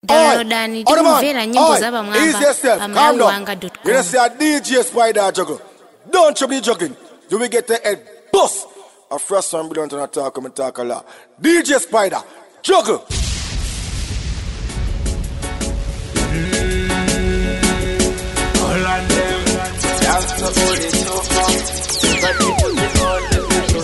Downloadani tikumvera nyimbo za pamwamba pamalawiwanga.com. You say a DJ Spider juggle. Don't you be juggling. Do we get the head bust? A fresh one we don't talk and talk a lot. DJ Spider juggle. All on them, dance the body so far. But people they all the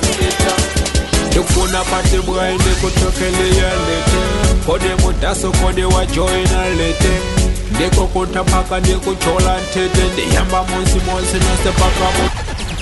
Dukuna pati boy ni kutokele ya lete. Kode mutaso kode wa join a lete. Deko kuta paka ni kuchola ntete. Ndi yamba monsi no se paka mo.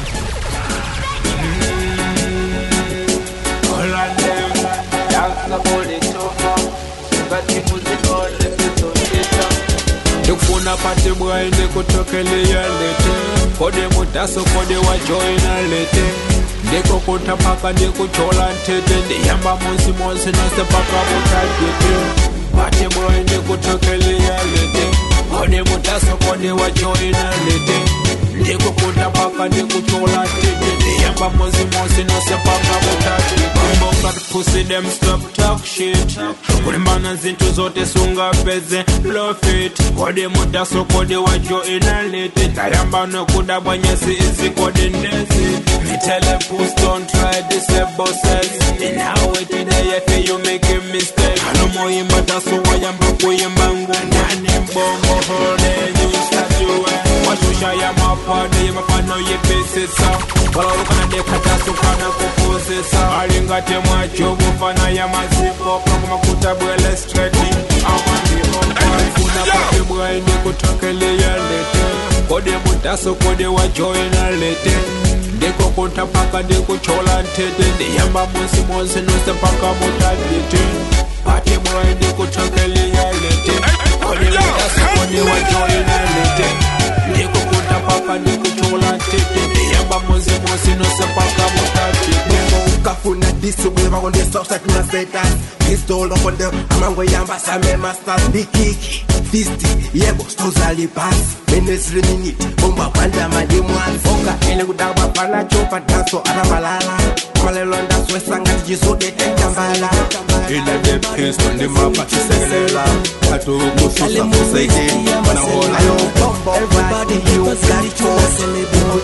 All on them, dance the body so far. But people they all the Dukuna pati boy ni kutokele ya lete. Kode mutaso kode wa join a lete. Deko kuta paka ni kuchola ntete. Ndi yamba monsi no se paka mo targete. Pati boy ni kutokele ya lete. Kode mutaso kode wa join a lete. Deko kuta paka ni kuchola ntete. Ndi yamba monsi no se paka mo targete. Got pussy them stop talk shit. Kuri mana zintu zote sunga peze love it. Kode mutaso kode wa join a lete. Taramba no kuda banyesi isi kode ndezi. Me tell a puss don't try this bosses. In how it today if you make a mistake. Hano mo imbata so wayamba kuyimbangu. Nani mbongo hole you start you Washusha ya mapade ya mapano ye pesesa. Wala ukana dekata so kana kuposesa. Alingate mwacho mfana ya mazipo. Kwa kuta bwele stretching. Amandi ompari kuna pake bwele ni kutokele ya lete. Kode mutaso kode wa join a lete. Deko konta paka deko chola ntete. De yamba monsi no se paka mutagete. Pati boy deko tokele ya lete. Kode mutaso kode wa join a lete. Deko konta paka deko chola ntete. De yamba monsi no se paka mutagete. Kafuna disu weva on the south side na setas. This told up on the amango yamba same masters. Bikiki, disti, yebo stozali pass. Menesri minute, bomba panda madimwan. Foka ele kudaba pana chopa danso arabalala. Malelonda swesanga jiso de tembala. Ila de pins on the map at Segelela. Atu kususa kusege mana hola. Everybody you got to celebrate.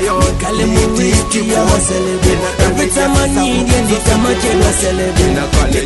Every time I need you, this time I can't celebrate.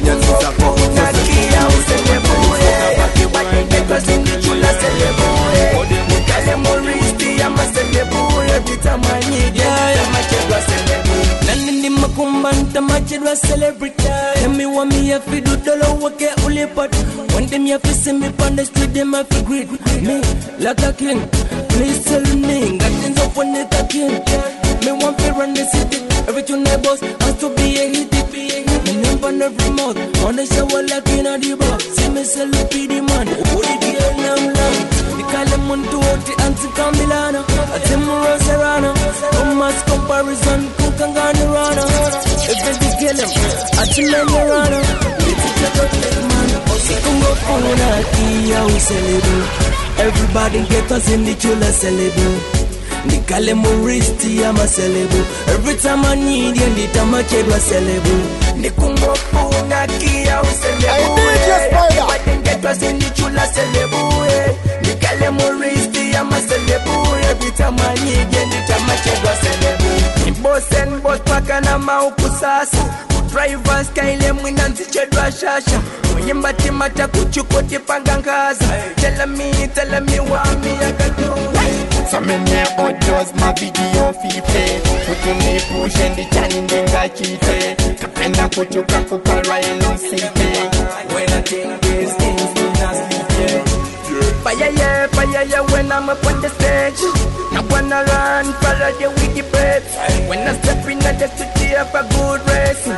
Nakia uselebuye, because in the chula celebuye. Moristi, I'm a celebuye. Every time I need you, I'm a celebrate. Nani makumbanta machedwa celebrate. Tell me what me have to do, dolo wake uli pot. One day me have to see me on the street, them have to greet me like a king. Please tell me, got things up on it a king. Me want to run the city, every two neighbors has to be a hit. Me name on every mouth, on the shower like in a diva. See me sell the PD man, who did you long long? The Calamun to Oti and Camilana, a Timuro Serrano. No much comparison, Cook and Ganarana. If they kill him, a Chilemarana. It's a man, Osekungo Puna, Kia, we celebrate. Everybody get us in the chula celebrate. Nikale Moristi, I'm a celebrate. Every time I need you, the time I check my celebrate. Nikungo Puna, Kia, we celebrate. Everybody get us in the chula celebrate. Nikale Moristi, I'm a celebrate. Every time I need you, the time I check my celebrate. Boss and boss, Pakana Maukusasa. Drivers kaile mwinanzi chedwa shasha. Mwimba timata kuchukote pangangaza. Tell me wami yakatu. So many audios my video fipe. Kutuni push and the channel denga chite. Kapenda kuchuka kukalwa elusipe. When I think these things do not sleep, Fire, when I'm up on the stage. I wanna run, follow the wiki bread. When I step in the studio for good racing.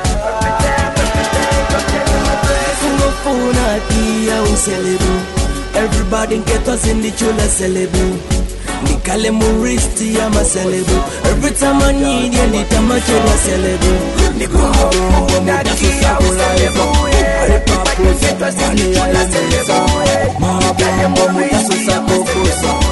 Everybody get us in the chula celebrate. Nikale Moristi, I'm a celebrate. Every time I need you, the time I check my celebrate. Nikungo Nakia celebrate. Everybody get us in the chula celebrate. Nikale Moristi, I'm a celebrate.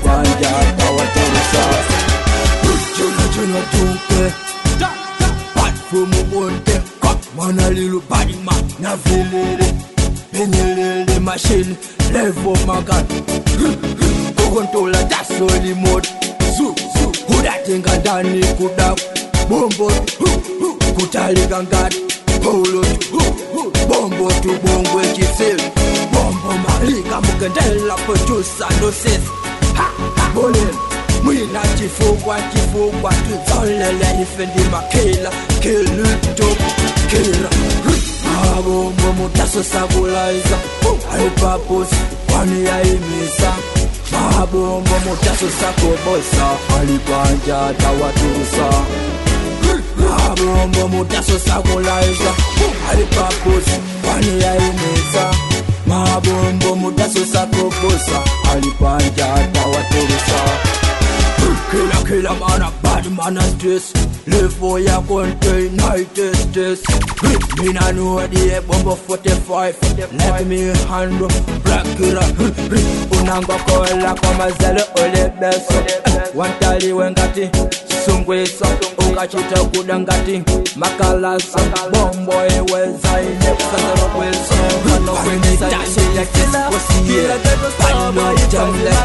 Chula tuke. Bad from one day. Cut one a little body man. Na velele. Benelele machine Zen, level magan. Controller that's only mode. Who that thing and Danny could have Bombo Kutali Gangat Polo Bombo to Bongo Kifil Bombo Malika Mukandela producer no says Ha Bolin Mwina Chifugwa Tuzalele Ifendi Makela Kiluto Kira Bombo Mutaso Sabulaiza Alpapos Kwani ya imisa Mabombo mutaso sako bosa Alipanja tawaturusa Mabombo mutaso sako laiza Alipapos Wani ya imeza Mabombo mutaso sako bosa Alipanja tawaturusa Killer man a bad man a stress Live for your country, night is Me na know the bomb 45 Let me handle black killer Unanga kola kama zele ole beso Wantali wengati Sungwesa Ukachita kudangati Makalasa Bombo eweza Inepsa wesa Kano kwenye tashi ya kila Kila teto saba Ipazila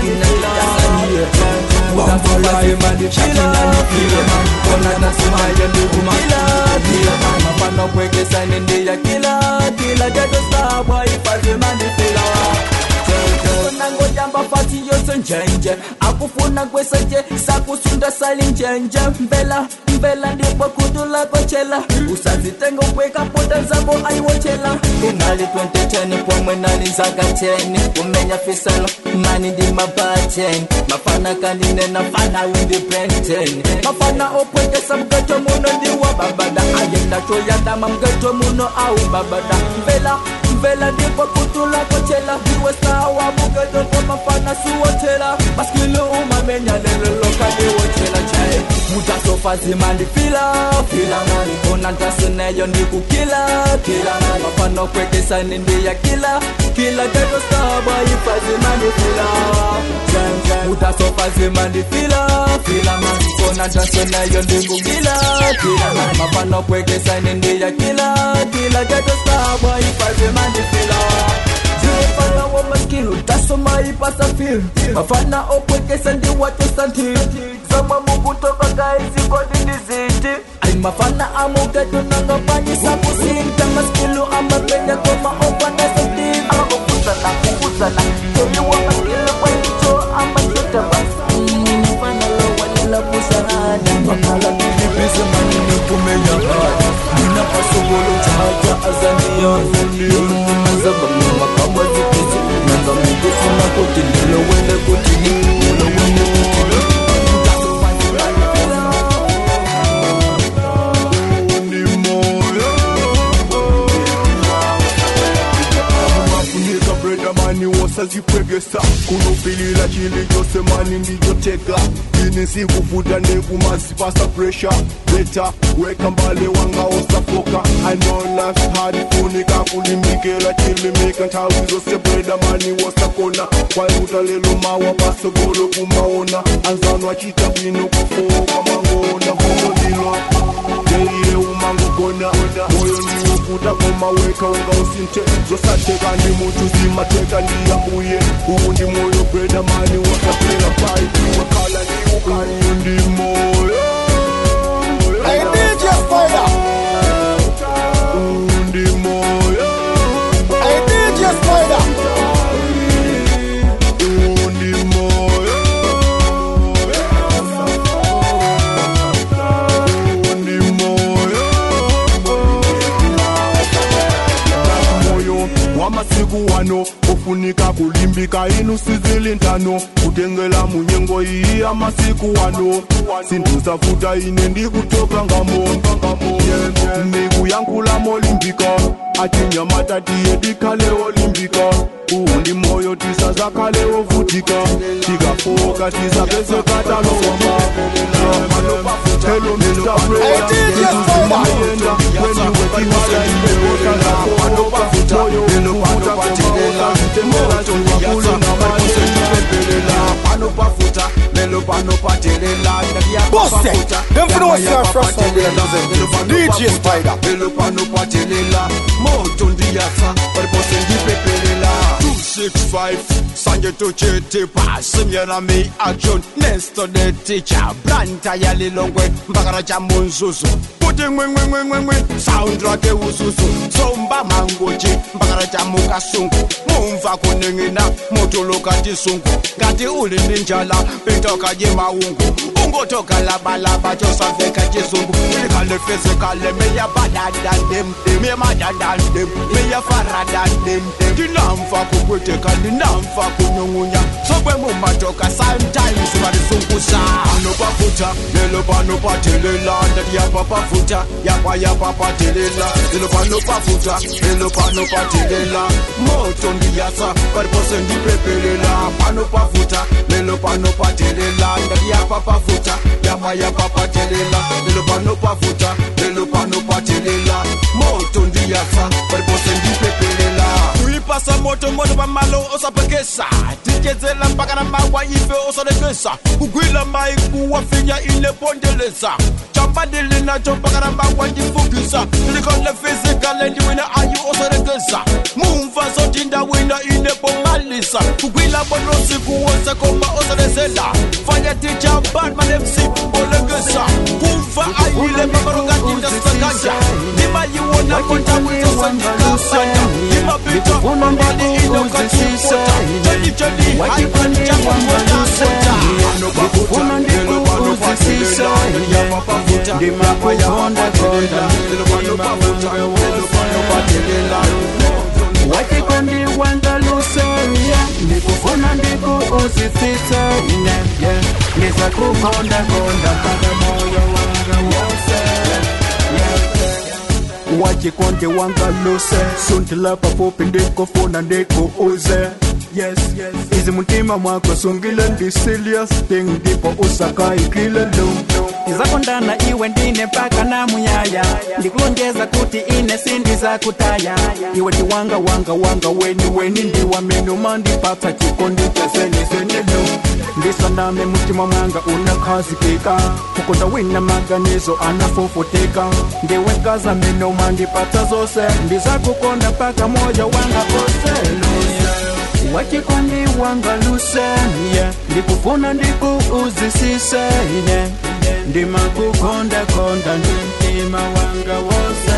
Bombo live and the chatting and the feeling Kona na smile and the woman Mapano kweke sign in the killer Teto saba Ipazila and the feeling Nango jamba fati yote njenje Akufuna kweseje Sakusunda sali njenje Mbela ndipo kudula kochela Usazitengo kweka poda zabo aiwochela Kungali 2010 pomwe nani zaga 10 Umenya fisalo mani di mabaten Mafana kanine na fana windi brenten Mafana opweke sa mgeto muno diwa babada Ayenda choyanda mamgeto muno au babada Mbela ndipo kudula kochela Diwe sawa mgeto kwa mafana suwotela Maskili umamenya lelo loka diwochela chae Mutaso fazi mani fila mani Konanta suneyo niku kila mani Mafano kweke sani ndiya kila Geto staba ifazi mani fila Mutaso fazi mani fila mani Konanta suneyo niku kila mani Mafano kweke sani ndiya kila Geto staba ifazi mani fila Mafana wa maskilu taso maipasa feel Mafana opweke sandi watu santi Zama mukutoka guys kodi niziti Ay mafana amugetu nangapanyi sabu sinta Maskilu amapenya koma opana santi Ako kusala Kemi wa maskilu kwa hicho amachuta basa Mafana lo walila busarada Makala nilipise manini kumenya hada Nina pasugolo chaja azania Mazaba mima kama zikisi Nanza mikufu na kuti nilo wele kuti Nilo wele kuti Mani wasazipwegesa kunopilila chili chose mani ndiyoteka ini sikufuta nekumazipasa pressure beta weka mbale wanga osafoka I know life's hard funika kulimbikela chili meka ntawizo sebreda mani wasakona kwa utalelo mawa pasogolo kumaona anzanwa chita bino kufoka mangona homo dilo Deire umango gona moyo ni ukuta koma weka unga usinte Zosateka ndi mutu zimateka ndiya uye Undi moyo breda mani wakapela fight Wakala ni ukani undi moyo Hey DJ Spider Undi moyo Hey DJ Spider Undi moyo Wamasiku wano ufunika kulimbika inu sizilintano Kutengela munyengo hii amasiku wano Sinduza futa ine ndi kutoka ngamo Migu yankula molimbika Atinya matati edikale olimbika Undi moyo tisa zakale ovutika Tiga foka tisa pese katalo wama Hello Mr. Prayer Mayenda When you were kiwala imeota na kuanopa Moyo ufuta kumaota Temela tuwakulu na mani Panopa futa Lelo panopa telela Boss it! Them for the ones that are first one we are DJ Spider Lelo panopa telela Mojo ndiyasa Oripo sendi pepelela 65 Sanje to chete pass Mjena me action Nesto the teacher Branta ya lilongwe Mbakara cha munzuzu Puti ngwe Sound like ususu Somba mangochi Mbakara cha mukasungu Mumva kuningina Mutuluka tisungu Ngati uli ninjala Pintoka jima ungu Ungo toka laba Chosa veka tisungu Ilikale fizikale Meya badadan dem Meya madadan dem Meya faradan dem Dinamfa kukweteka Dinamfa kunyungunya Sokwe mumatoka Sometimes marisungusa Ano pafuta Lelo pano patelela Ndadi ya papa futa Ya papa telela Lelo pano pafuta Lelo pano patelela Moto ndiyasa Paripose ndi pepelela Pano pafuta Lelo pano patelela Ndadi ya papa futa Ya papa telela Lelo pano pafuta Lelo pano patelela Moto ndiyasa Paripose ndi pepelela Pasa moto pa malo osapekesa Tikezela mpaka na mawa ife osadekesa Kugwila maiku wafinya ile pondelesa Chambadili na mpaka na mawa njifukisa Nilikole fizikale ndiwina ayu osadekesa Mumva sotinda wina ile pomalisa Kugwila bonosi kuwose koma osadesela Fanya teacher Batman MC olegesa Kumva ayu ile mamarongati ndasakanja Nima yuona kota wizo sandika sanda Nima bita Nobody in the country Johnny I can't jump on the center No bafuta Nelo pano patilela Ya papa futa Dima kuhonda konda Nelo bafuta Nelo pano patilela Wati kondi wanga luseria Nikufuna ndiku uzifita Nisa kuhonda konda Paka moyo wanga wose Wachi konde wanga lose Suntila papopi ndiko funa ndiko uze Yes Izi mutima mwako sungile ndi serious thing Ndipo usaka ikile lo Izakondana iwe ndine paka na muyaya Ndikulonjeza kuti ine sindi za kutaya Iwe ti wanga weni ndiwa menu mandi pata chikondi cha seni lo Ndisandame mutima mwanga unakazikika Kukonda wina maganizo anafofoteka Ndiwe kaza menu mandi pata zose Ndiza kukonda paka moja wanga kose Wachikondi wanga lusenia Ndikufuna ndiku uzisise Ndima kukonda Ndima wanga wose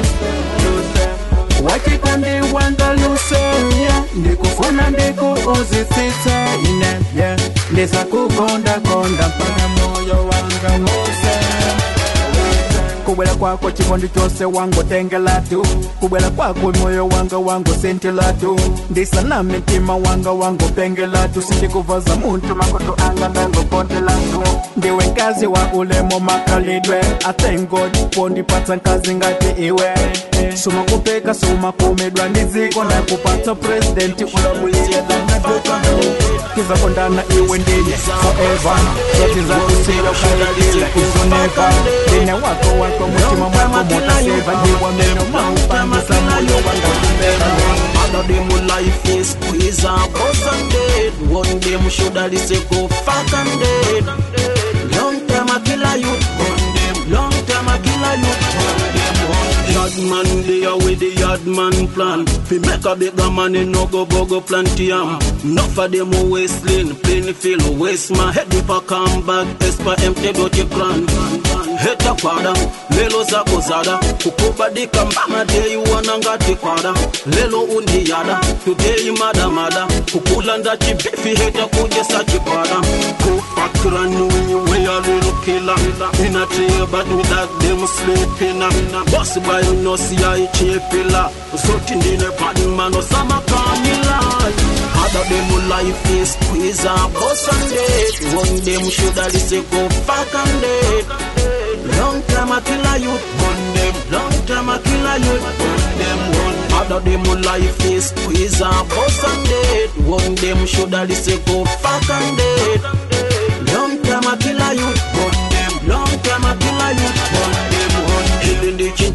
Wachikondi wanga lusenia Ndikufuna ndiku uzisise Ndisa kukonda Mpaka moyo wanga wose Kubwela kwako chikondi chose wangu tengela tu Kubwela kwako moyo wangu sentela tu Ndisa na mitima wangu pengela tu Sindi kuvaza muntu makoto anga nango pondela tu Ndiwe nkazi wa ulemo makalidwe I thank God pondi pata nkazi ngati iwe Suma kupeka suma kumedwa niziko Na kupata presidenti ulamulia na duka Kiza kondana iwe ndine forever Zoti za kusila ukaidila izo never Dine wako mutima mwako mutaseva Ndiwa meno maupangisa moyo wanga kumera Other them will life is squeeze up boss and dead One day we should have say go fuck and dead Long time I kill a youth burn them Long time I kill a youth burn them Yard man they are with the yard man plan Fi make a bigger money no go bogo plantium Enough of them who waste lane Plain field waste my head if I come back Espa empty dirty grand Heta kwada Lelo za kozada Kukubadika mbama day wanangati kwada Lelo undi yada Today mada Kukulanda chibifi heta kujesa chikwada Kufakira knowing you way a little killer In a tree but without them sleeping Boss by you no see I chepila Zotindine bad man no sama kamila Other them life is squeeze up boss and dead One them shoulda say go fuck and dead Long time I kill a youth, burn them. Long time I kill a youth, burn them. One other them life is squeeze and boss and dead. One them shoulda say go fuck and dead. Long time I kill a youth, burn them. Long time I kill a youth, burn them. One killing the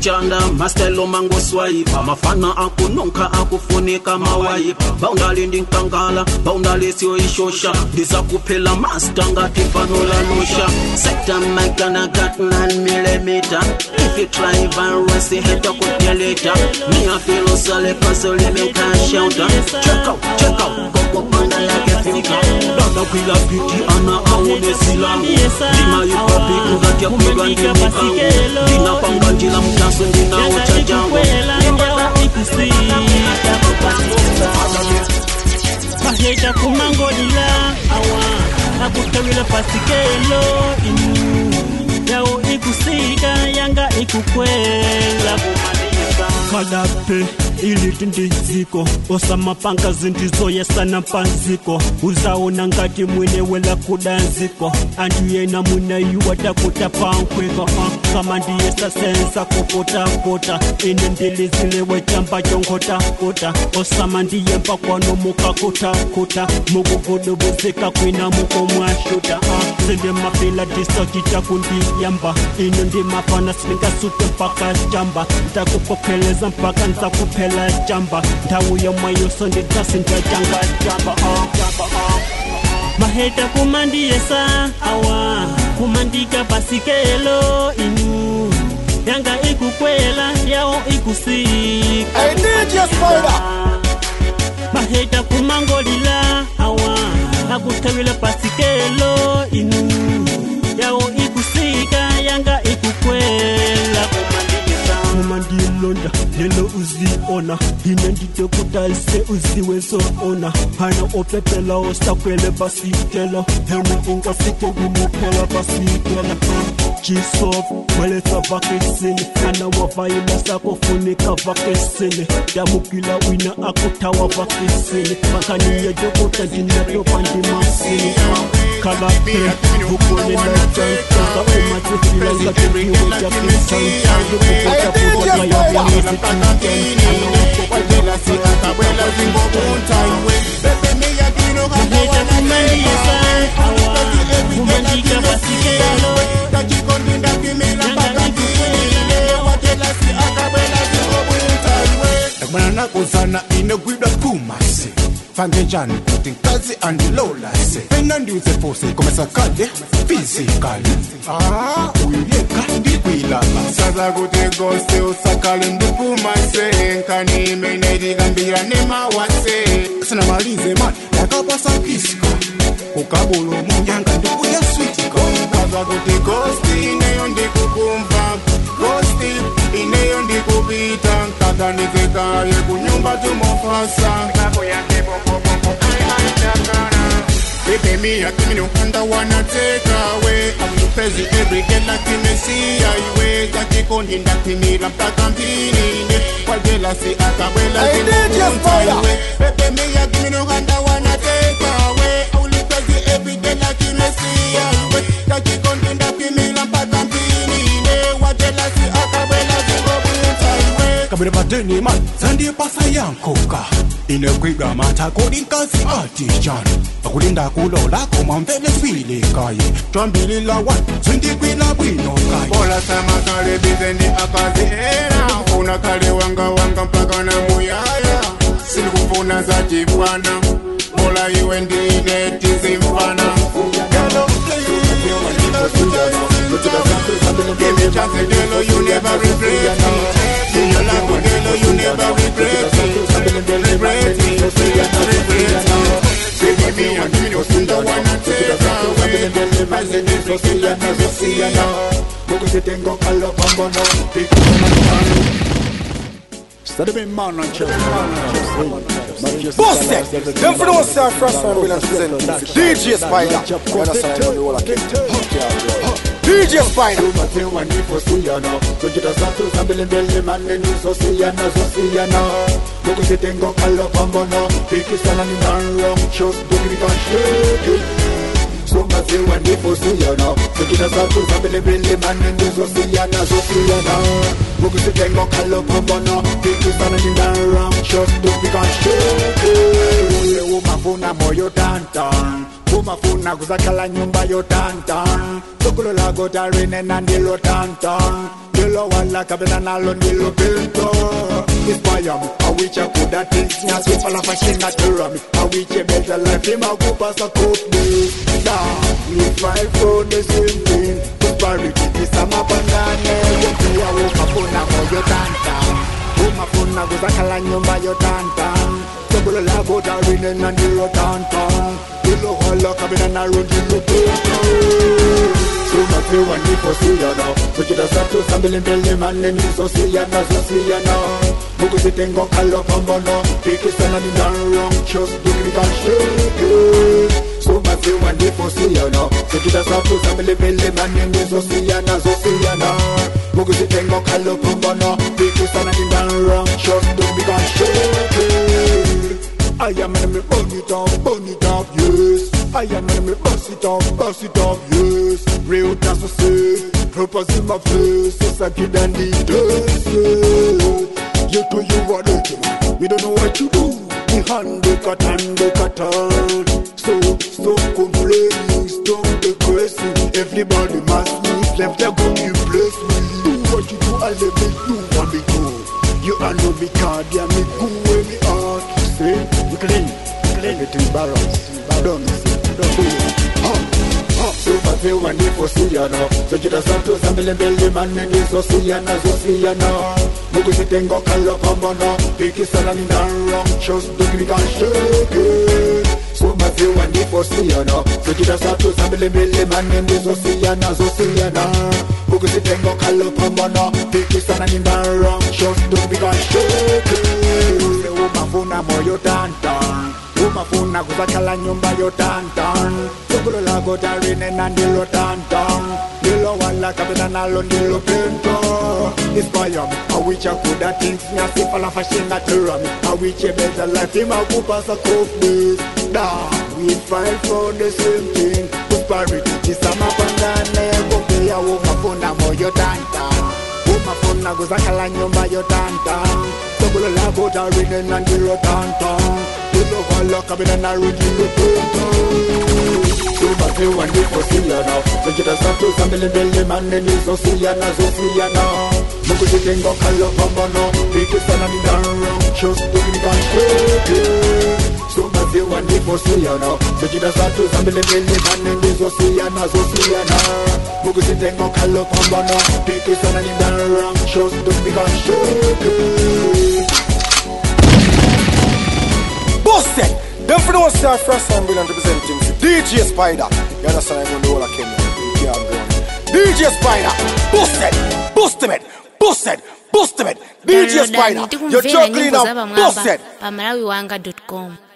chanda mastelo mango swipe mafana akunonka akufunika mawaipa boundary ndinkangala boundary sio ishosha ndizakuphela master ngati fanola lusha sector magana got 9mm if you try virus hit up with your later me I feel so like puzzle me can shout check out go panda like a thinker dada kwila beauty ana aone silangu lima yupapi kugati ya kurandi mikangu dina panga njila mtaso ndina ucha jangu maheta kumangolila awa akutawila pasikelo inu yao ikusika yanga ikukwela kalape ili tindiziko osama panga zindizo yesana panziko uzaona ngati mwene wela kudanziko andu yena muna yuwa takuta pankweko kama ndiyesa sensa kupota ine ndilizilewe chamba chongota osama ndiyempa kwano muka kuta mukugudu buzika kwina muko mwashuta zinde mapila diso chitakundi ine ndimapana slinga sute mpaka chamba ntakukopeleza mpaka ntakupela jamba ndawu yomwe yosonde tasinta jamba maheta kumandiyesa awa kumandika pasikelo inu yanga ikukwela yao ikusika maheta kumangolila awa akutawila pasikelo inu yao ikusika yanga ikukwela Mumandi londa, lelo uziona Hinendite kutalise uziwezo ona Hana opepela ostakwele basitela Hemu inga sike gumupela basitela Chisof, waleta vakesini Hana wavaila sako funika vakesini Damukila wina akutawa vakesini Makani ya jokota jinato pandimasini Kalape, hukone na janka Umati filanga tebiwe jaki chanka Kusana inegwida kumasi Fangejani kuti kazi andilolase Pena ndiuze fose komesa kade physically uyeka ndikwilama Saza kuti ghoste usakale ndipumase Nkani menedi gambira nema wase Sina malize man yakapasa kiska Kukabulo munyanga ndukuya sweetika Saza kuti ghoste ineyo ndikukumva Ghoste ineyo ndikupita Kaka nizekaye kunyumba tumofasa Kako yake Baby, me, I give me no hand, I wanna take away. I'm the crazy every girl like me see I way. Jackie Condi, that me, I'm back on Pini. While girl, I see, I can't wait like Baby, me, I give me no hand, I wanna take away. I'm the crazy every girl like me see I way. Jackie Condi, that me, I'm back on Pini. While girl, I see, I can't wait like Kabira bateni man, Sandy pasa yankoka. Inegwiga mata kodinkazi artisan Akulinda kulola koma mvele swile kaye Twambilila wan, swindikwila bwino kaye Bola sama kare bizendi akazi era Una kare wanga mpaka na muyaya Silikufuna za jibwana Bola iwendi ineti zimfana Hello please Give me chance Delo you never regret me In your life Delo you never regret me Regret me Baby me and me no sin the one and take away I say this so see ya never see ya now Porque se tengo calor como no Pico Instead of man and chill Boss it! Them for the one star first one will present DJ Spider You understand what the whole of it DJ Spider Porque si tengo calor como no Pique sana ni man wrong Just do it and shake it So much you want me for see you now So kita satu sambil beli man Ndu so see ya now Porque si tengo calor como no Pique sana ni man wrong Just do it and shake it Ule umafuna moyo tantan umafuna kuzakhala nyumba yotantan sokolo lago tarine nandilo tantan Dilo wala kabela nalo ndilo pinto Inspire me, I wish I could have things Nya sweet fala fashion at the rami I wish a better life, him a go pass a coat me we fight for the same thing Prosperity, this a map and dane Yuki a umafuna mo yotantan umafuna kuzakhala nyumba yotantan sokolo lago tarine nandilo tantan Dilo wala kabela nalo ndilo pinto So much you want me for see ya now. So you just have to sample and tell them and then you so see ya now. Mugusi tengo kalo pambono. Pick it and in the wrong just do it and shake it. So much you want me for see ya now. So you just have to sample and tell them and then you so see ya now. Mugusi tengo kalo pambono. Pick it and in the wrong just do it and shake it. I am an me burn it up, yes. I am an me bust it up, yes. Real dance to say, purpose in my face, it's a kid and it does, yeah. You do you want it, we don't know what you do. The hand they cut and they cut out. So stop complaining, stop the crazy. Everybody must leave, left there go you bless me. Do what you do, I'll let me do what me do. You are no me card, yeah me go where me are. Say, we clean everything balance. Don't do it. So I feel when you for see ya now. So you just have to sample and build the man and you so see ya now. Mugusi tengo kalo pambono. Pick it and in the wrong just do it and shake it. So I feel when you for see ya now. So you just have to sample and build the man and you so see ya now. Mugusi tengo kalo pambono. Pick it and in the wrong just do it and shake it. So umafuna moyo tantan. Umafuna kuzakhala nyumba yotantan sokolo lago tarine nandilo tantan Dilo wala kabela nalo ndilo pinto Inspire me, I wish I could have things Nya si fala fashion at the rami I wish a better life, him a go pass a couples we fight for the same thing Prosperity, this a map and dane Gope ya umafuna moyo tantan Umafuna kuzakhala nyumba yotantan sokolo lago tarine nandilo tantan Dilo wala kabela nalo ndilo pinto So much you want me for see ya now. So you just have to sample and build the man and you so see ya now. Mugusi tengo kalo pambono. Pick it and in the wrong just do it and shake it. So much you want me for see ya now. So you just have to sample and build the man and you so see ya now. Mugusi tengo kalo pambono. Pick it and in the wrong just do it and shake it. Busted! Them for the one star first time will representing DJ Spider. You understand? I'm going to do all I can. You can't go on. DJ Spider. Busted. DJ Spider. You're juggling now. Busted. Pamalawiwanga.com